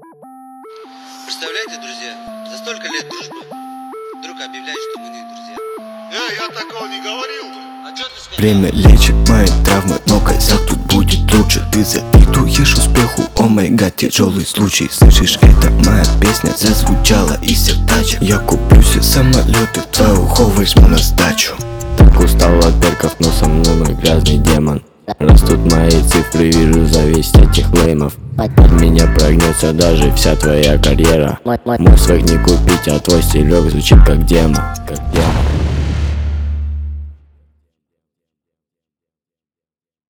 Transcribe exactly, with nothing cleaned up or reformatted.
Представляете, друзья, за столько лет дружбы вдруг объявляют, что мы не друзья. Э, я такого не говорил. А что ты сказал? Время лечит мои травмы, но косяк тут будет лучше. Ты завидуешь успеху, о май гад, тяжелый случай. Слышишь, это моя песня зазвучала из всех тачек. Я куплю все самолеты, твою ухо возьму на сдачу. Так устал от перков, но со мной мой грязный демон. Растут мои цифры, вижу зависть этих леймов. Под меня прогнется даже вся твоя карьера. Мой своих не купить, а твой стилек звучит как демо, как демо.